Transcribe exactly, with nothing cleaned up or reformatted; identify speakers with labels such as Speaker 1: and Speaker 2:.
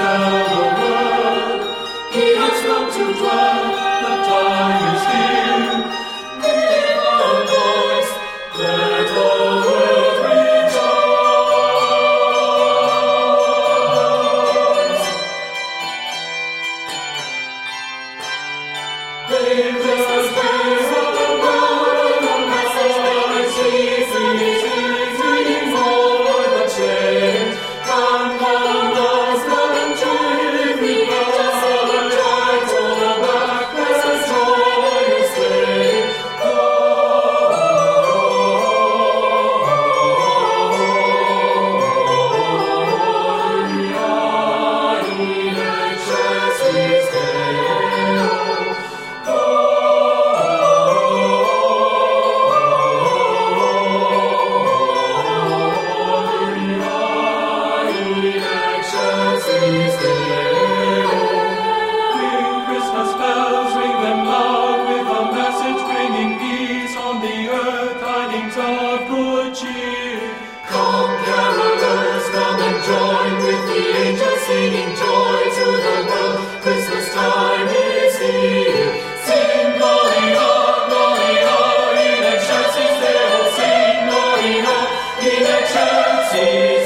Speaker 1: tell the world. He has come to dwell, the time is here. Give a voice, let the world rejoice. Angels praise the Lord, the message bearers Jesus is reading over the change. Come, come, husband, join with me, just a joy to the back, as a joyous day. Oh, Gloria in excelsis Deo. Ring Christmas bells, ring them loud with a message bringing peace on the earth, tidings of good cheer. Come, carolers, come and join with the angels singing joy to the world. Christmas time is here. Sing Gloria, Gloria in excelsis Deo. Sing Gloria in excelsis